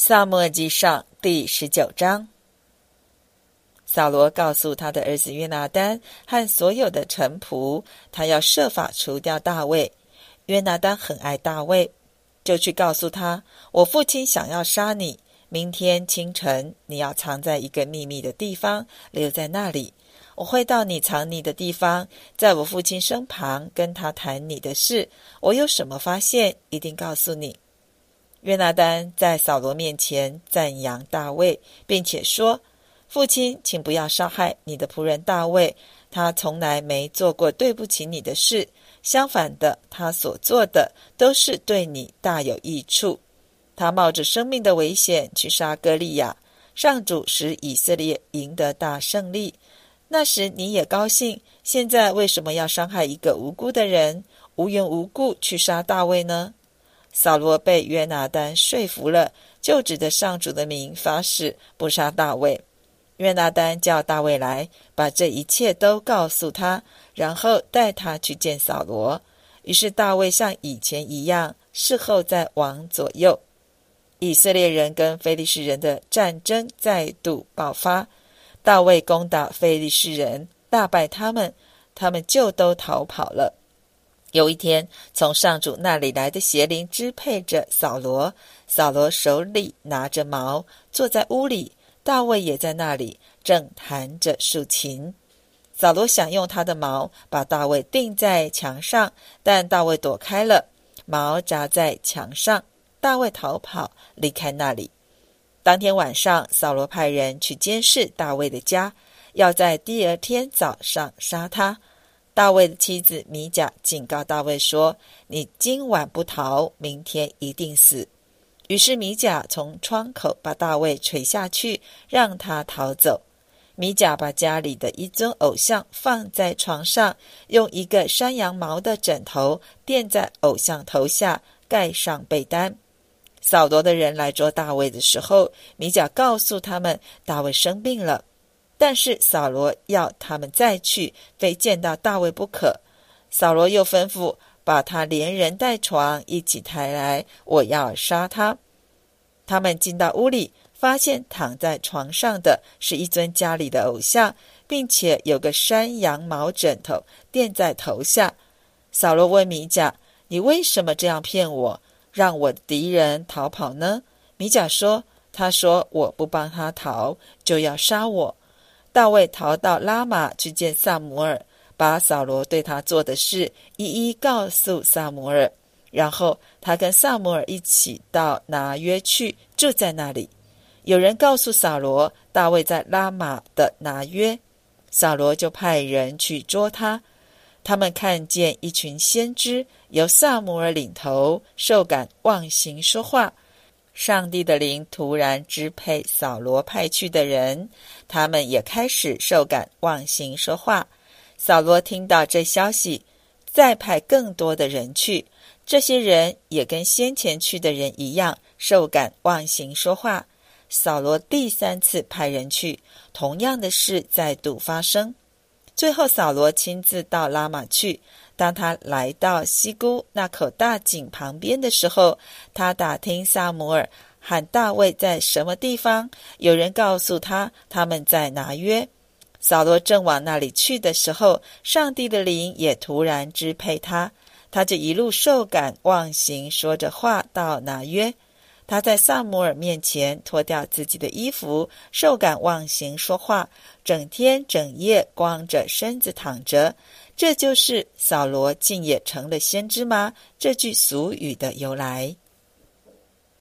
撒母耳记上第19章。扫罗告诉他的儿子约拿单和所有的臣仆，他要设法除掉大卫。约拿单很爱大卫，就去告诉他，我父亲想要杀你，明天清晨你要藏在一个秘密的地方，留在那里，我会到你藏匿的地方，在我父亲身旁跟他谈你的事，我有什么发现一定告诉你。约拿单在扫罗面前赞扬大卫，并且说，父亲，请不要杀害你的仆人大卫，他从来没做过对不起你的事，相反的，他所做的都是对你大有益处。他冒着生命的危险去杀歌利亚，上主使以色列赢得大胜利。那时你也高兴，现在为什么要伤害一个无辜的人，无缘无故去杀大卫呢？扫罗被约拿单说服了，就指着上主的名发誓不杀大卫。约拿单叫大卫来，把这一切都告诉他，然后带他去见扫罗。于是大卫像以前一样，侍候在王左右。以色列人跟非利士人的战争再度爆发，大卫攻打非利士人，大败他们，他们就都逃跑了。有一天，从上主那里来的邪灵支配着扫罗，扫罗手里拿着矛，坐在屋里，大卫也在那里，正弹着竖琴。扫罗想用他的矛把大卫钉在墙上，但大卫躲开了，矛扎在墙上，大卫逃跑，离开那里。当天晚上，扫罗派人去监视大卫的家，要在第二天早上杀他。大卫的妻子米甲警告大卫说，你今晚不逃，明天一定死。于是米甲从窗口把大卫垂下去，让他逃走。米甲把家里的一尊偶像放在床上，用一个山羊毛的枕头垫在偶像头下，盖上被单。扫罗的人来捉大卫的时候，米甲告诉他们大卫生病了，但是扫罗要他们再去，非见到大卫不可。扫罗又吩咐把他连人带床一起抬来，我要杀他。他们进到屋里，发现躺在床上的是一尊家里的偶像，并且有个山羊毛枕头垫在头下。扫罗问米甲，你为什么这样骗我，让我的敌人逃跑呢？米甲说，他说我不帮他逃，就要杀我。大卫逃到拉玛去见撒母耳，把扫罗对他做的事一一告诉撒母耳，然后他跟撒母耳一起到拿约去，住在那里。有人告诉扫罗，大卫在拉玛的拿约，扫罗就派人去捉他。他们看见一群先知由撒母耳领头，受感妄行说话。上帝的灵突然支配扫罗派去的人，他们也开始受感妄行说话。扫罗听到这消息，再派更多的人去，这些人也跟先前去的人一样，受感妄行说话。扫罗第3次派人去，同样的事再度发生。最后扫罗亲自到拉玛去，当他来到西姑那口大井旁边的时候，他打听撒母耳和大卫在什么地方，有人告诉他他们在拿约。扫罗正往那里去的时候，上帝的灵也突然支配他，他就一路受感妄行说着话到拿约。他在撒母耳面前脱掉自己的衣服，受感妄行说话，整天整夜光着身子躺着。这就是扫罗竟也成了先知吗？这句俗语的由来。